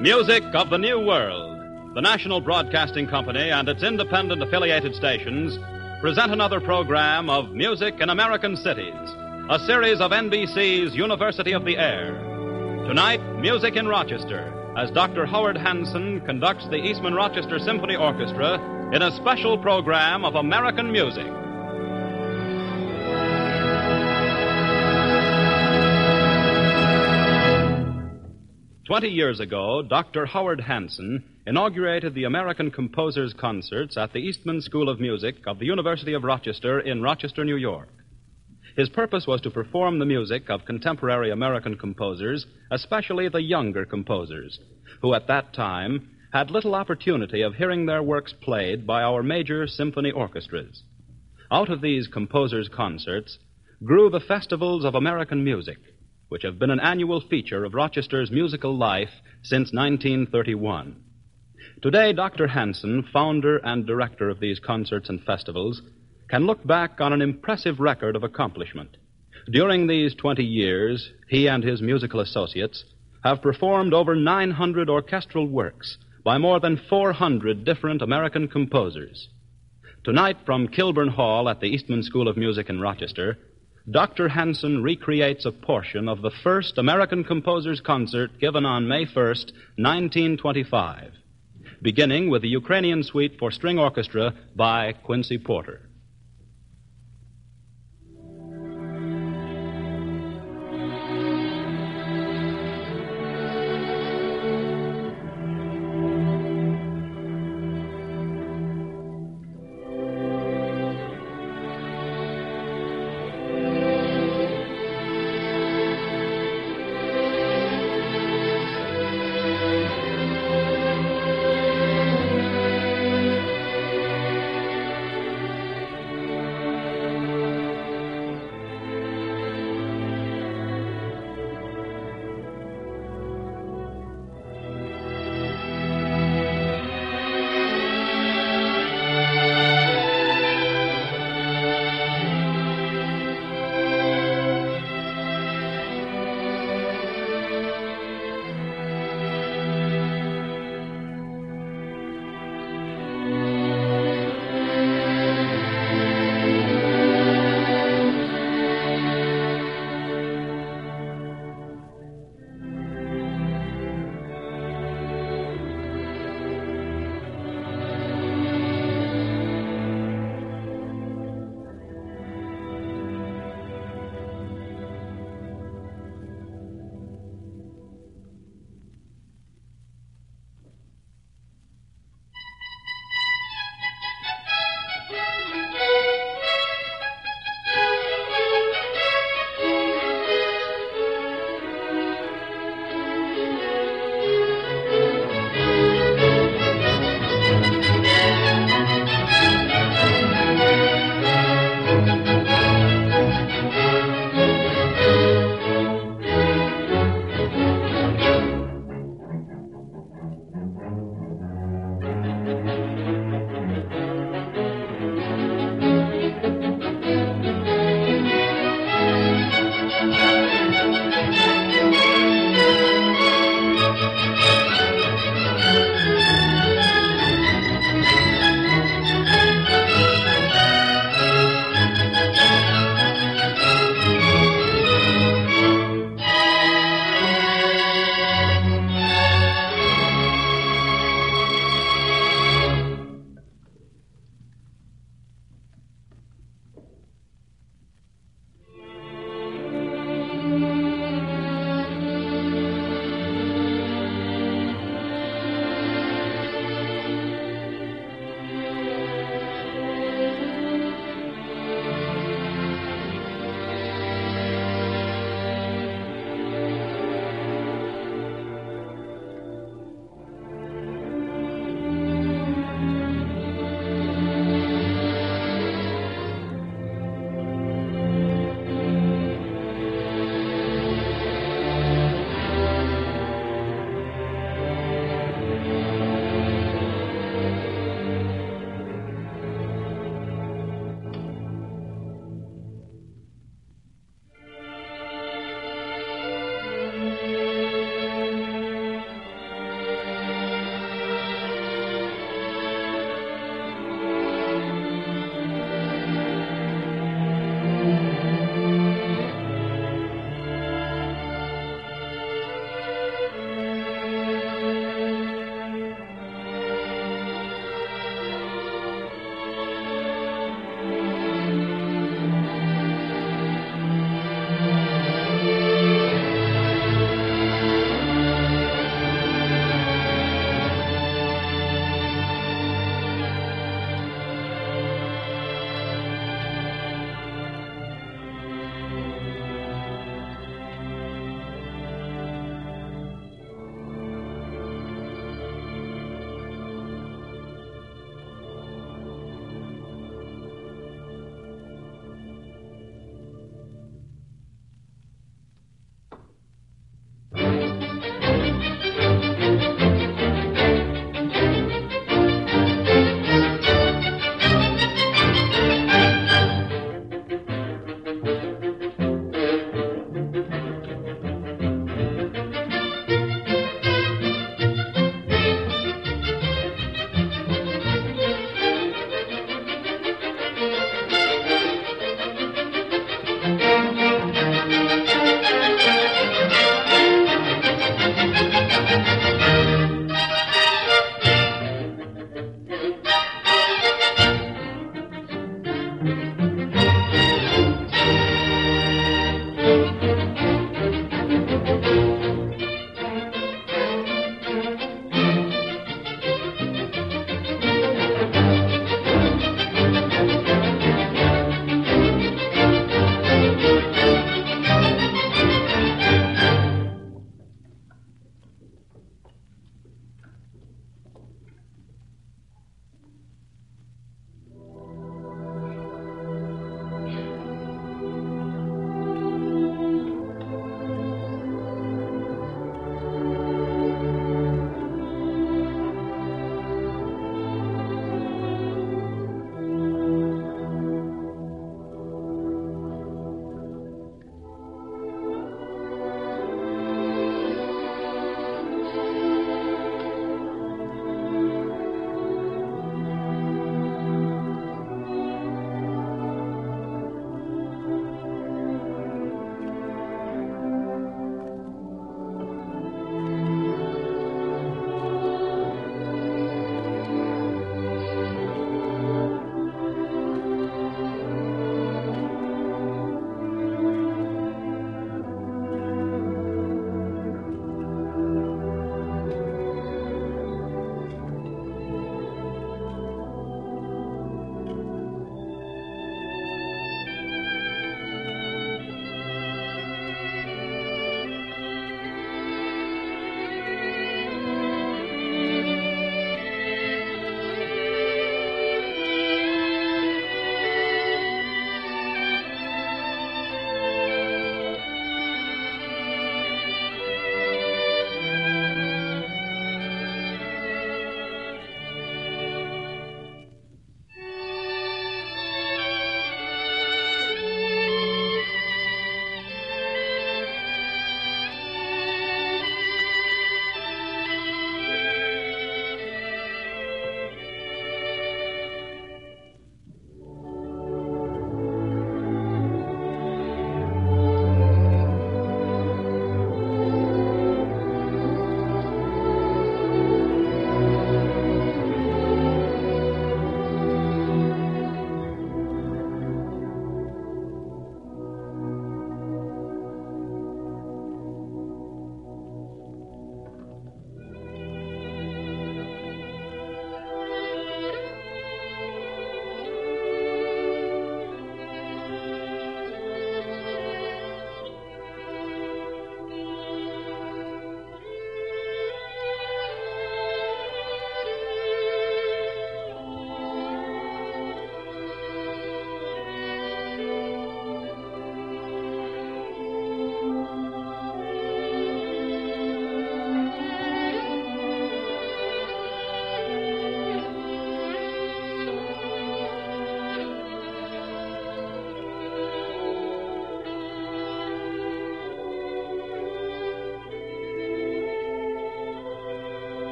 Music of the New World. The National Broadcasting Company and its independent affiliated stations present another program of Music in American Cities, a series of NBC's University of the Air. Tonight, Music in Rochester, as Dr. Howard Hanson conducts the Eastman Rochester Symphony Orchestra in a special program of American music. "20 years ago, Dr. Howard Hanson inaugurated the American Composers Concerts at the Eastman School of Music of the University of Rochester in Rochester, New York. His purpose was to perform the music of contemporary American composers, especially the younger composers, who at that time had little opportunity of hearing their works played by our major symphony orchestras. Out of these composers' concerts grew the Festivals of American Music, which have been an annual feature of Rochester's musical life since 1931. Today, Dr. Hanson, founder and director of these concerts and festivals, can look back on an impressive record of accomplishment. During these 20 years, he and his musical associates have performed over 900 orchestral works by more than 400 different American composers. Tonight, from Kilburn Hall at the Eastman School of Music in Rochester, Dr. Hanson recreates a portion of the first American Composers Concert given on May 1st, 1925, beginning with the Ukrainian Suite for String Orchestra by Quincy Porter.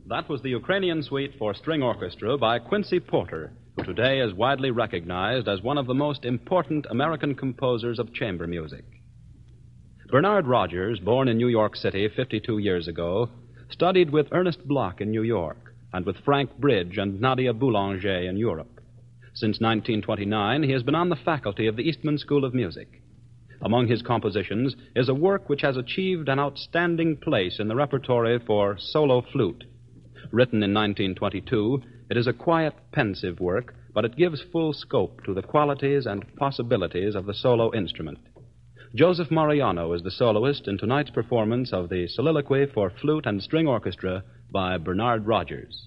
That was the Ukrainian Suite for String Orchestra by Quincy Porter, who today is widely recognized as one of the most important American composers of chamber music. Bernard Rogers, born in New York City 52 years ago, studied with Ernest Bloch in New York and with Frank Bridge and Nadia Boulanger in Europe. Since 1929, he has been on the faculty of the Eastman School of Music. Among his compositions is a work which has achieved an outstanding place in the repertory for solo flute. Written in 1922, it is a quiet, pensive work, but it gives full scope to the qualities and possibilities of the solo instrument. Joseph Mariano is the soloist in tonight's performance of the Soliloquy for Flute and String Orchestra by Bernard Rogers.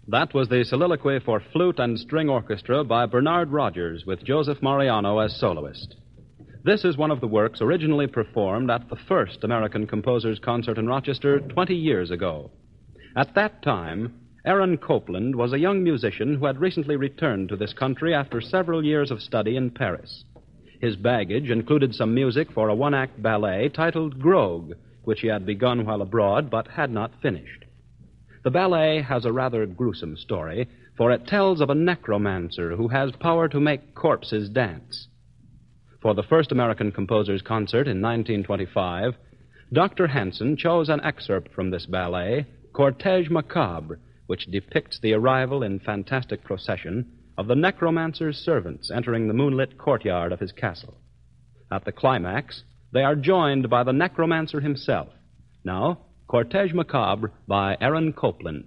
That was the soliloquy for flute and string orchestra by Bernard Rogers with Joseph Mariano as soloist. This is one of the works originally performed at the first American Composers Concert in Rochester 20 years ago. At that time, Aaron Copland was a young musician who had recently returned to this country after several years of study in Paris. His baggage included some music for a one-act ballet titled Grogue, which he had begun while abroad but had not finished. The ballet has a rather gruesome story, for it tells of a necromancer who has power to make corpses dance. For the first American Composers Concert in 1925, Dr. Hansen chose an excerpt from this ballet, Cortège Macabre, which depicts the arrival in fantastic procession of the necromancer's servants entering the moonlit courtyard of his castle. At the climax, they are joined by the necromancer himself. Now, Cortège Macabre by Aaron Copland.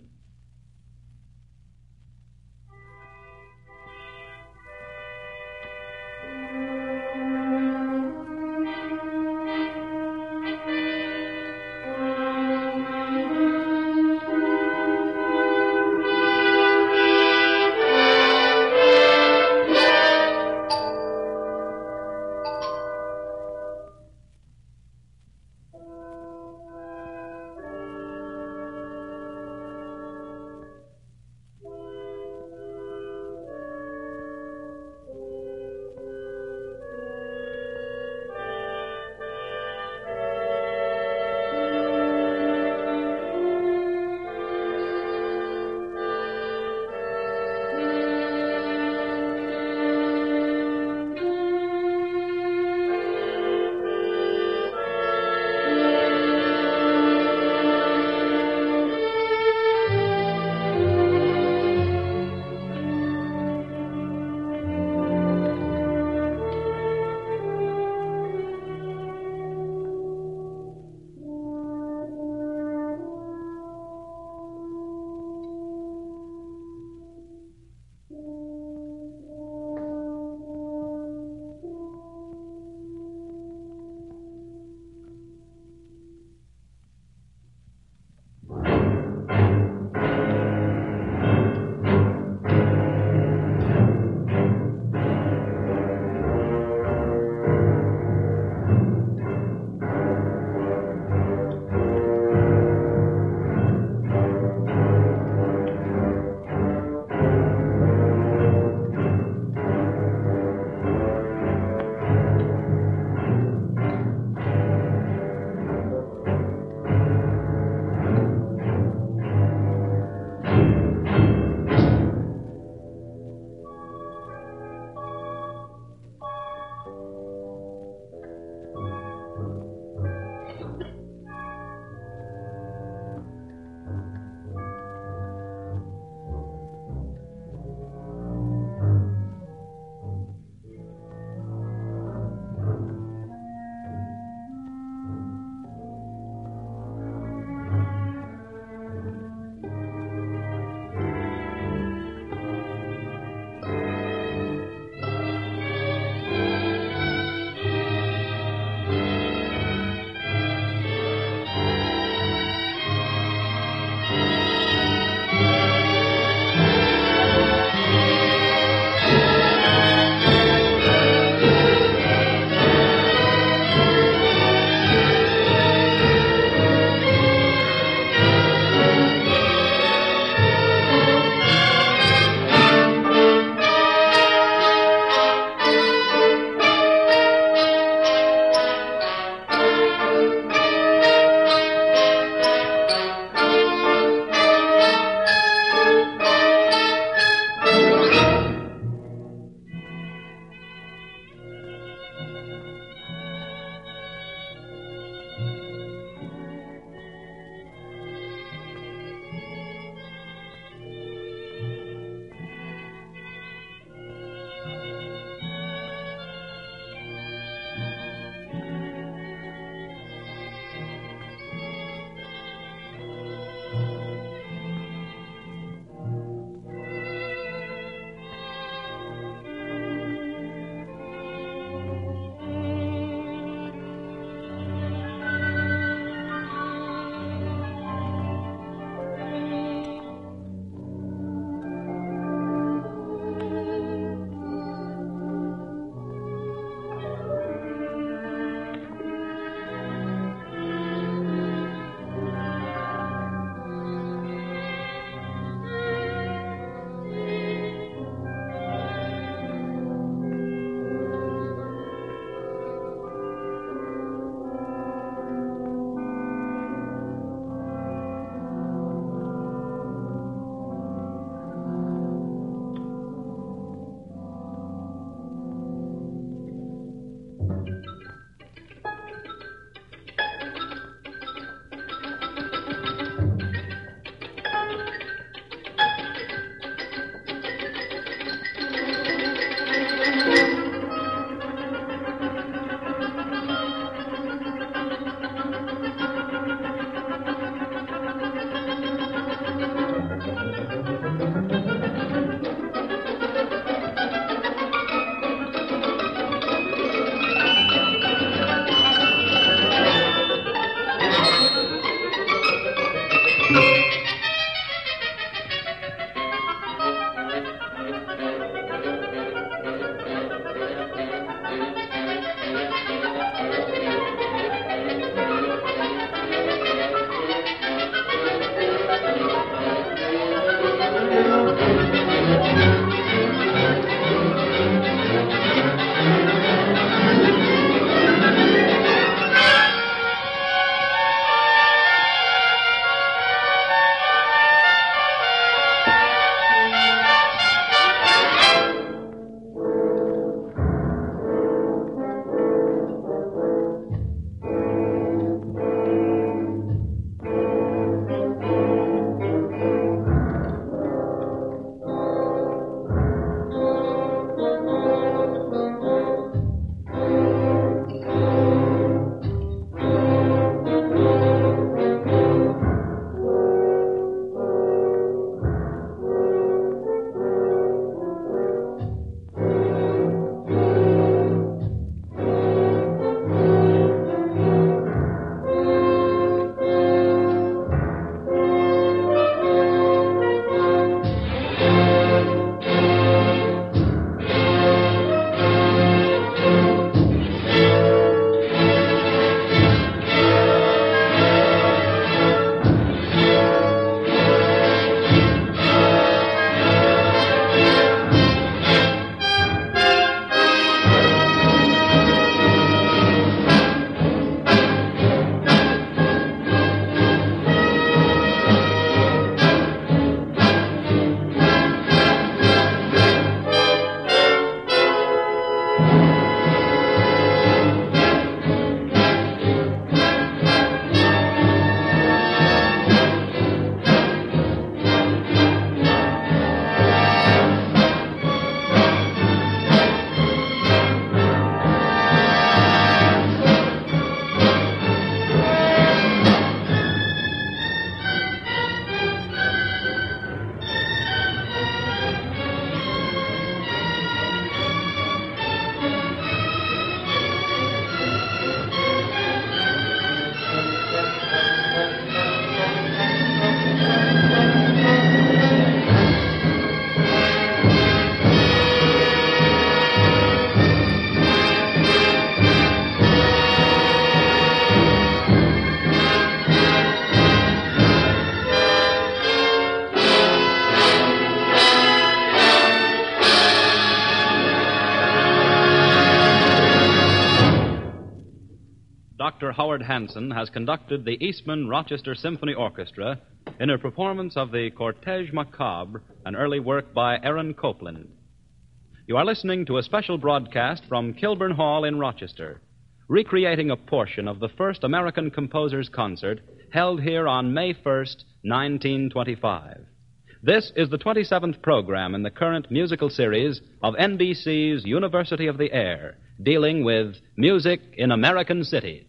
Dr. Howard Hansen has conducted the Eastman Rochester Symphony Orchestra in a performance of the Cortège Macabre, an early work by Aaron Copland. You are listening to a special broadcast from Kilburn Hall in Rochester, recreating a portion of the first American Composers Concert held here on May 1st, 1925. This is the 27th program in the current musical series of NBC's University of the Air, dealing with music in American cities.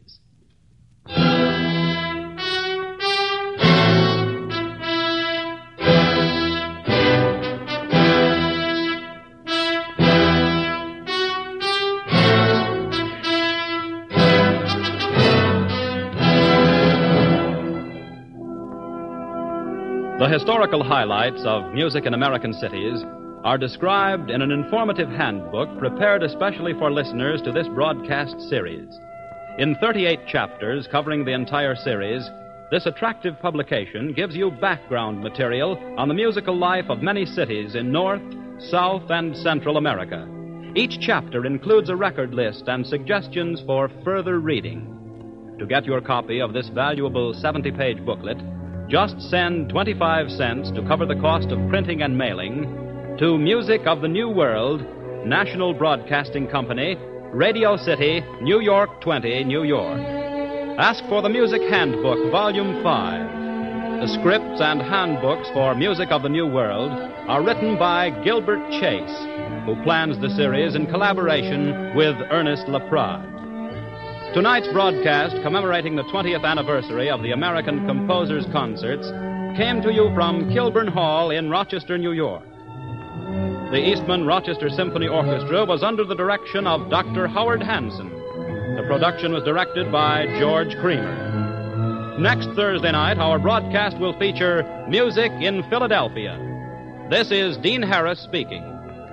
The historical highlights of music in American cities are described in an informative handbook prepared especially for listeners to this broadcast series. In 38 chapters covering the entire series, this attractive publication gives you background material on the musical life of many cities in North, South, and Central America. Each chapter includes a record list and suggestions for further reading. To get your copy of this valuable 70-page booklet, just send 25 cents to cover the cost of printing and mailing to Music of the New World, National Broadcasting Company, Radio City, New York 20, New York. Ask for the Music Handbook, Volume 5. The scripts and handbooks for Music of the New World are written by Gilbert Chase, who plans the series in collaboration with Ernest Laprade. Tonight's broadcast, commemorating the 20th anniversary of the American Composers Concerts, came to you from Kilburn Hall in Rochester, New York. The Eastman Rochester Symphony Orchestra was under the direction of Dr. Howard Hansen. The production was directed by George Creamer. Next Thursday night, our broadcast will feature Music in Philadelphia. This is Dean Harris speaking.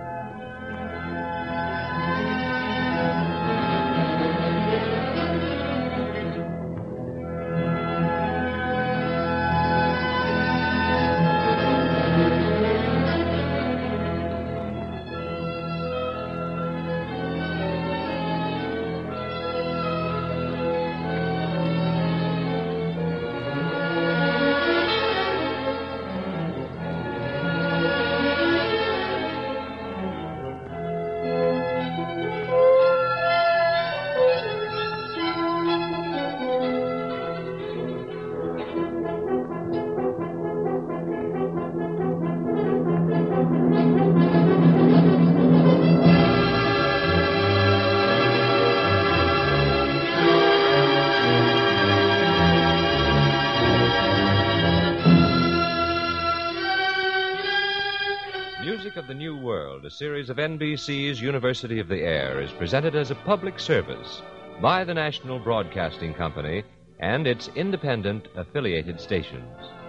Music of the New World, a series of NBC's University of the Air, is presented as a public service by the National Broadcasting Company and its independent affiliated stations.